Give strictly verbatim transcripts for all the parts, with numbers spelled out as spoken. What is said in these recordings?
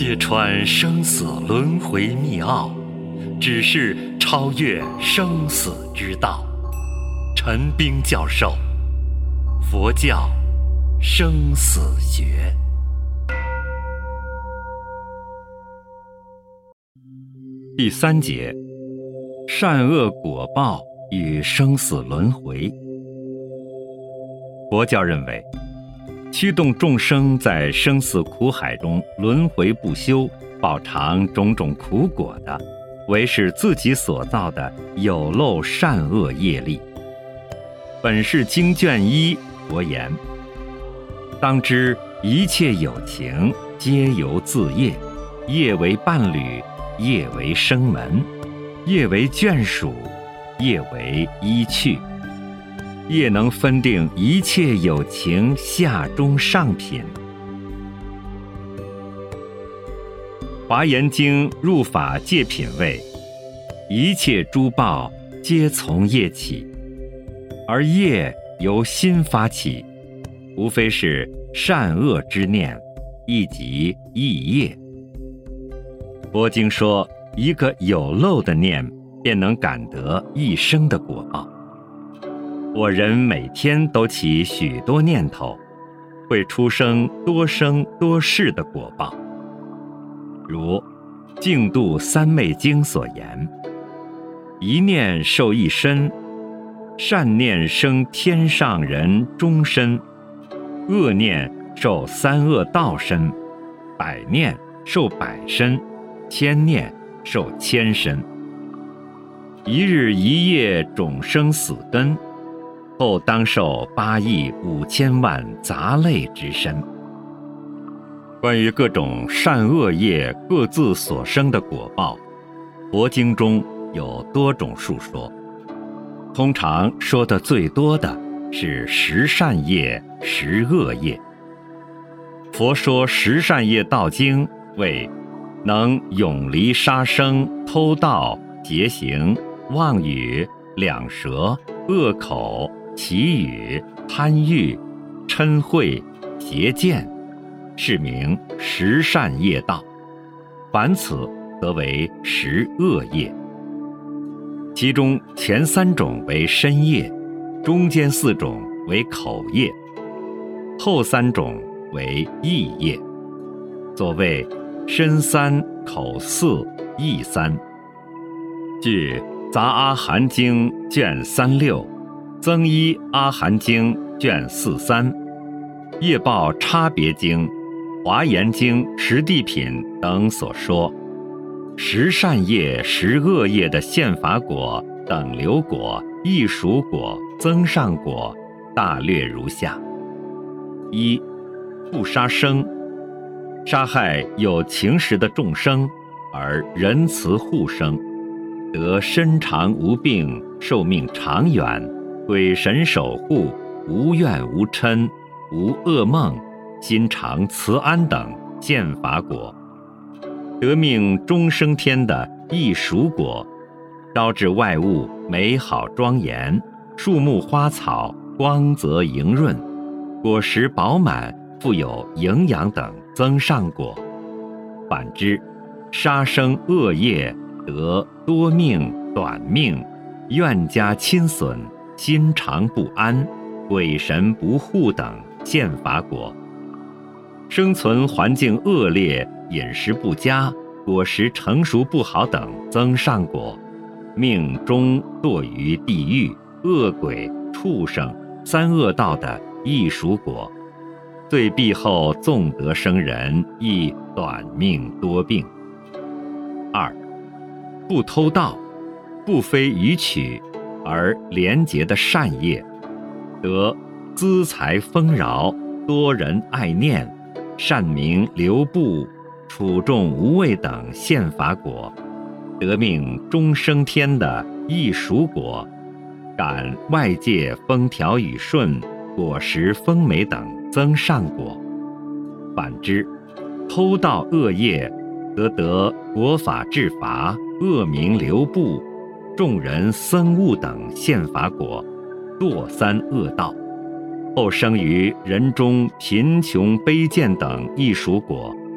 揭穿生死轮回密奥，只是超越生死之道。陈彬教授，佛教生死学。第三节，善恶果报与生死轮回。佛教认为，驱动众生在生死苦海中轮回不休，报尝种种苦果的，唯是自己所造的有漏善恶业力。本是经卷一佛言：当知一切有情，皆由自业，业为伴侣，业为生门，业为眷属，业为依趣，业能分定一切有情下中上品。华严经入法界品位，一切诸报皆从业起，而业由心发起，无非是善恶之念，亦即意业。佛经说，一个有漏的念便能感得一生的果报。我人每天都起许多念头，会出生多生多世的果报。如净度三昧经所言：一念受一身，善念生天上人终身，恶念受三恶道身，百念受百身，千念受千身。一日一夜种生死根，后当受八亿五千万杂类之身。关于各种善恶业各自所生的果报，佛经中有多种述说，通常说的最多的是十善业十恶业。佛说十善业道经为能永离杀生、偷盗、邪行、妄语、两舌、恶口、绮语、贪欲、嗔恚、邪见，是名十善业道，凡此则为十恶业。其中前三种为身业，中间四种为口业，后三种为意业。所谓身三、口四、意三。据《杂阿含经》卷三六、增一阿含经卷四三、业报差别经、华严经十地品等所说，十善业十恶业的现法果、等流果、异熟果、增上果大略如下：一、不杀生，杀害有情识的众生，而仁慈护生，得身长无病，寿命长远，鬼神守护，无怨无嗔，无噩梦，心常慈安等现法果。得命终生天的异熟果，招致外物美好庄严，树木花草光泽莹润，果实饱满，富有营养等增上果。反之，杀生恶业得多命短命，怨家亲损，心常不安，鬼神不护等现法果。生存环境恶劣，饮食不佳，果实成熟不好等增上果，命中堕于地狱、恶鬼、畜生、三恶道的异熟果，罪毕后纵得生人，亦短命多病。二、不偷盗，不非予取，而廉洁的善业，得资财丰饶，多人爱念，善名流布，处众无畏等现法果，得命终生天的异熟果，感外界风调雨顺，果实丰美等增上果。反之，偷盗恶业，则得国法治罚，恶名流布，众人僧物等现法果，堕三恶道，后生于人中贫穷卑贱等异熟果，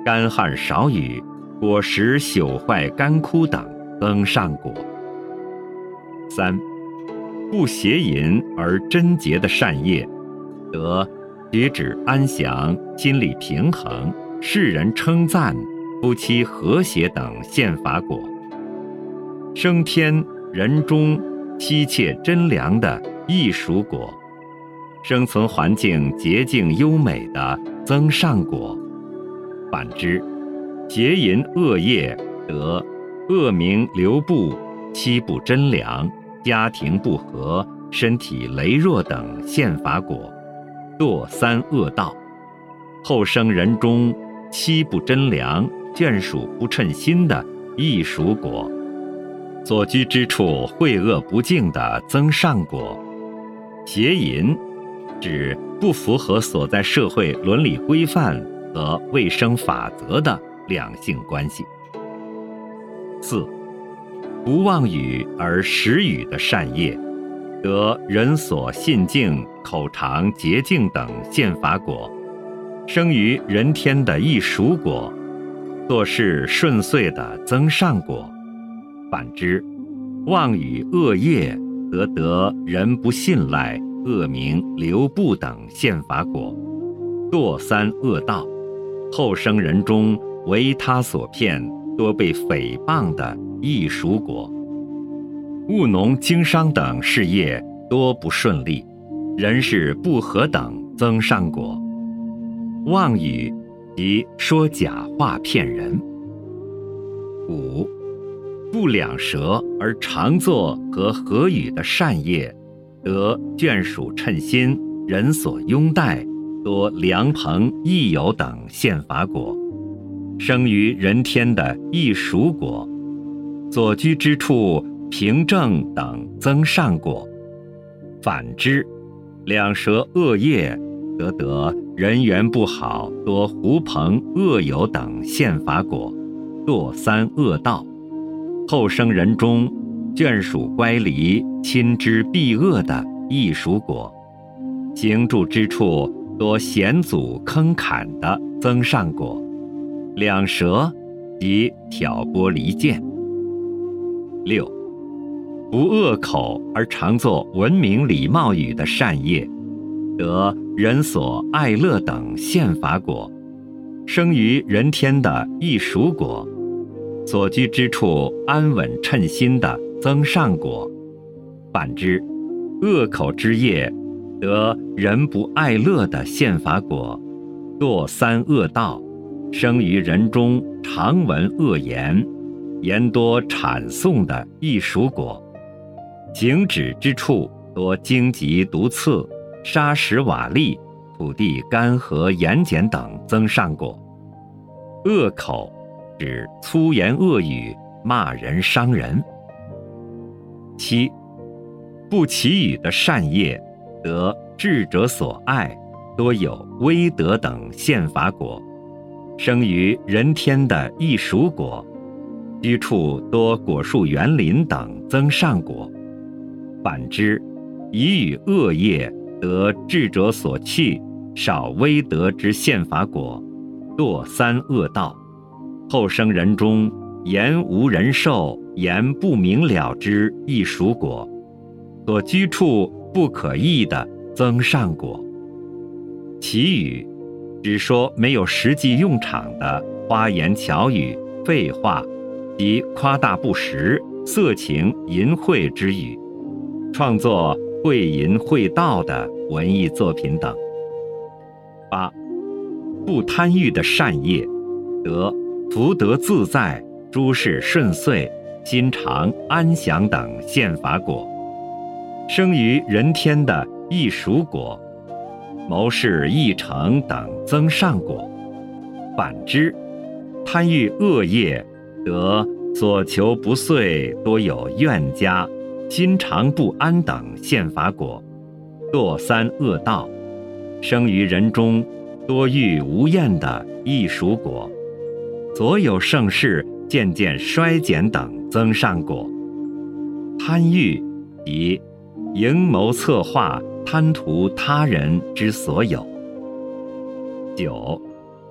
干旱少雨，果实朽坏干枯等增上果。三、不邪淫而贞洁的善业，得举止安详、心理平衡、世人称赞、夫妻和谐等宪法果。升天人中妻妾贞良的艺术果，生存环境洁净优美的增上果。反之，邪淫恶业得恶名流布、妻不贞良、家庭不和、身体羸弱等宪法果，堕三恶道。后生人中妻不贞良、眷属不称心的异属果，所居之处秽恶不净的增上果。邪淫指不符合所在社会伦理规范和卫生法则的两性关系。四、不妄语而实语的善业，得人所信敬、口常洁净等宪法果，生于人天的异属果，做事顺遂的增上果。反之，妄语恶业，则得人不信赖、恶名流布等宪法果，堕三恶道。后生人中为他所骗，多被诽谤的异属果。务农经商等事业多不顺利，人事不和等增上果。妄语即说假话骗人。五、不两舌而常作和合语的善业，得眷属称心、人所拥戴、多良朋益友等宪法果，生于人天的异属果，所居之处平正等增上果。反之，两舌恶业，则得人缘不好、多狐朋恶友等宪法果，堕三恶道。后生人中眷属乖离、亲之避恶的异属果，行住之处多险阻坑坎的增上果。两舌即挑拨离间。六、不恶口而常作文明礼貌语的善业，得人所爱乐等宪法果，生于人天的异属果，所居之处安稳称心的增上果。反之，恶口之业，得人不爱乐的宪法果，堕三恶道，生于人中常闻恶言，言多谄颂的异属果，行止之处多荆棘毒刺、砂石瓦砾、土地干涸盐碱等增上果。恶口指粗言恶语，骂人伤人。七、不祈语的善业，得智者所爱，多有威德等宪法果，生于人天的异属果，居处多果树园林等增上果。反之，以语恶业，得智者所弃，少威德之宪法果，堕三恶道。后生人中言无人寿、言不明了之异属果，所居处不可议的增上果。祈语只说没有实际用场的花言巧语、废话及夸大不实、色情淫秽之语，创作秽淫秽道的文艺作品等。八、不贪欲的善业，得福德自在、诸事顺遂、心常安详等宪法果，生于人天的异属果，谋事议成等增上果。反之，贪欲恶业，得所求不遂，多有怨家、心常不安等宪法果，堕三恶道，生于人中多欲无厌的异属果，所有盛世渐渐衰减等增上果。贪欲即营谋策划、贪图他人之所有。九、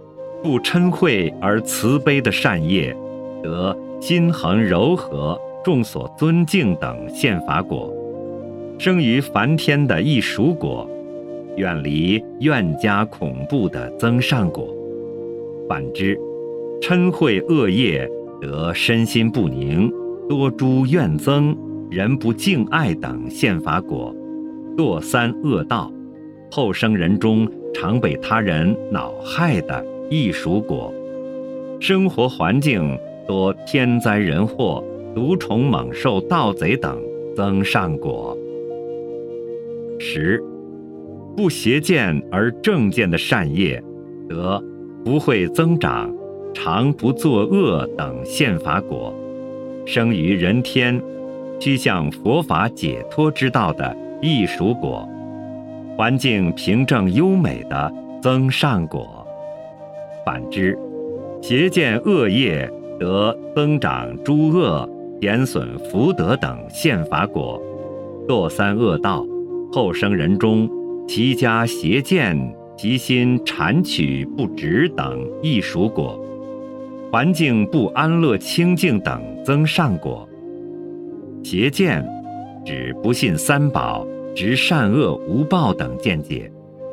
不嗔恚而慈悲的善业，得心恒柔和、众所尊敬等宪法果；生于梵天的异熟果，远离怨加恐怖的增上果。反之，嗔恚恶业得身心不宁、多诸怨憎、人不敬爱等宪法果，堕三恶道，后生人中常被他人恼害的异熟果，生活环境多天灾人祸、毒虫猛兽、盗贼等增上果。十、不邪见而正见的善业，得不会增长、常不作恶等宪法果，生于人天，趋向佛法解脱之道的异熟果，环境平正优美的增上果。反之，邪见恶业得增长诸恶、减损福德等宪法果，堕三恶道，后生人中其家邪见、其心谄曲不直等异熟果，环境不安乐清净等增上果。邪见指不信三宝、执善恶无报等见解。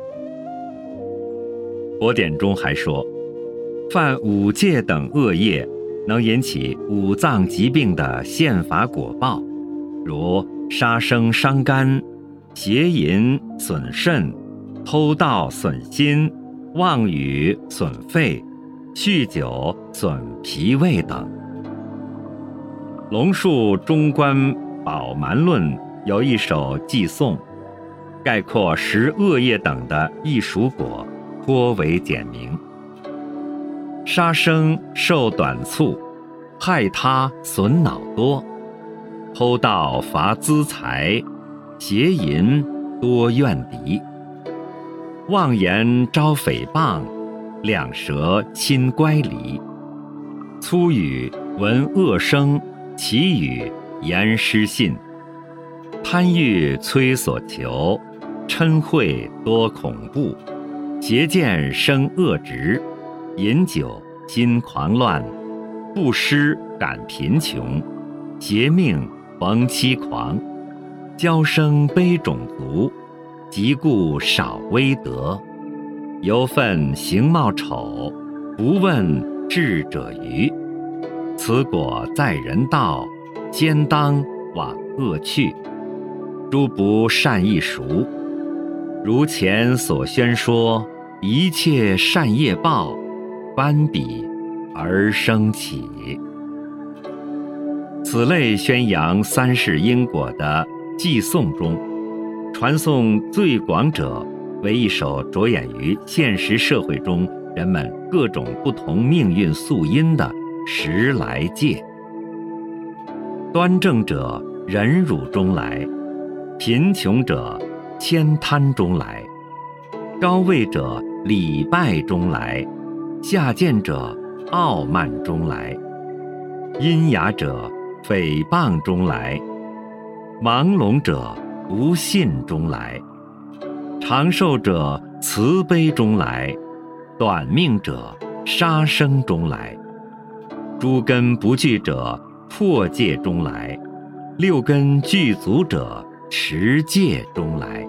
佛典中还说，犯五戒等恶业能引起五脏疾病的宪法果报，如杀生伤肝、邪淫损肾、偷盗损心、妄语损肺、酗酒损脾胃等。龙树中观宝鬘论有一首偈颂，概括十恶业等的异熟果，颇为简明。杀生寿短促，害他损恼多；偷盗乏资财，邪淫多怨敌；妄言招诽谤，两舌亲乖离；粗语闻恶声，绮语言失信；贪欲催所求，嗔恚多恐怖；邪见生恶执，饮酒心狂乱；布施感贫穷，邪命逢欺狂；骄生悲种族，疾故少威德；尤愤形貌丑，不问智者愚。此果在人道，先当往恶去。诸不善易熟，如前所宣说，一切善业报，斑比而生起。此类宣扬三世因果的偈颂中，传颂最广者为一首着眼于现实社会中人们各种不同命运宿因的十来戒。端正者忍辱中来，贫穷者悭贪中来，高位者礼拜中来，下贱者傲慢中来，阴雅者诽谤中来，盲聋者不信中来，长寿者慈悲中来，短命者杀生中来，诸根不具者破戒中来，六根具足者持戒中来。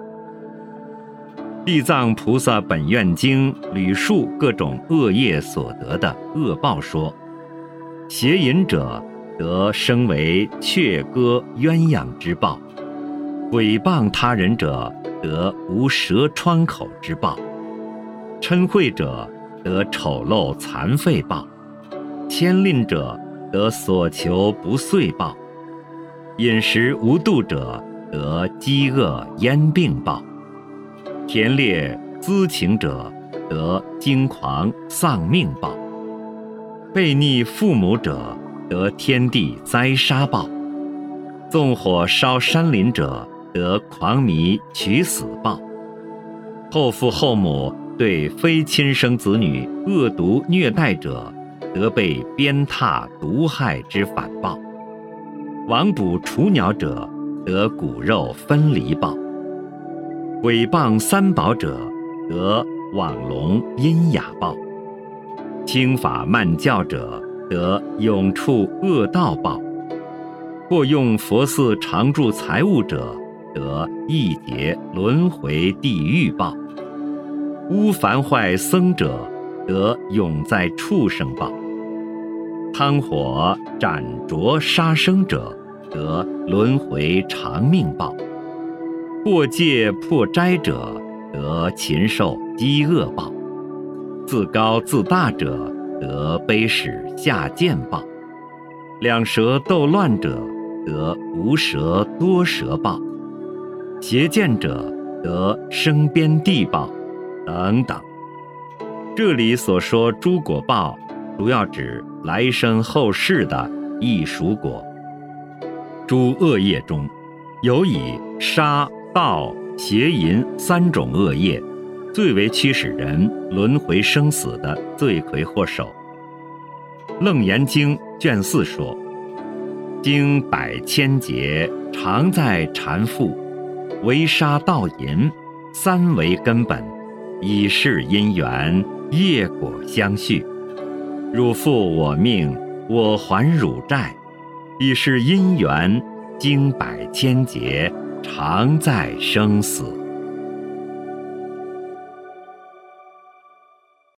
地藏菩萨本愿经屡述各种恶业所得的恶报说，邪淫者得生为雀歌鸳鸯之报，毁谤他人者得无舌疮口之报，嗔恚者得丑陋残废报，牵吝者得所求不遂报，饮食无度者得饥饿咽病报，田猎恣情者得惊狂丧命报，悖逆父母者得天地灾杀报，纵火烧山林者得狂迷取死报，后父后母对非亲生子女恶毒虐待者得被鞭挞毒害之反报，亡捕雏鸟者得骨肉分离报，毁谤三宝者得网笼阴哑报， 轻法慢教者，得永处恶道报；或用佛寺常住财物者，得一劫轮回地狱报；污烦坏僧者，得永在畜生报；贪火斩灼杀生者，得轮回长命报；破戒破斋者，得禽兽饥饿报；自高自大者，得卑使下贱报；两舌斗乱者，得无舌多舌报；邪见者，得生边地报，等等。这里所说诸果报，主要指来生后世的异熟果。诸恶业中，有以杀、盗、邪淫三种恶业，最为驱使人轮回生死的罪魁祸首。楞严经卷四说：经百千劫，常在缠缚，为杀盗淫，三为根本，以是因缘，业果相续。汝负我命，我还汝债，以是因缘，经百千劫，常在生死。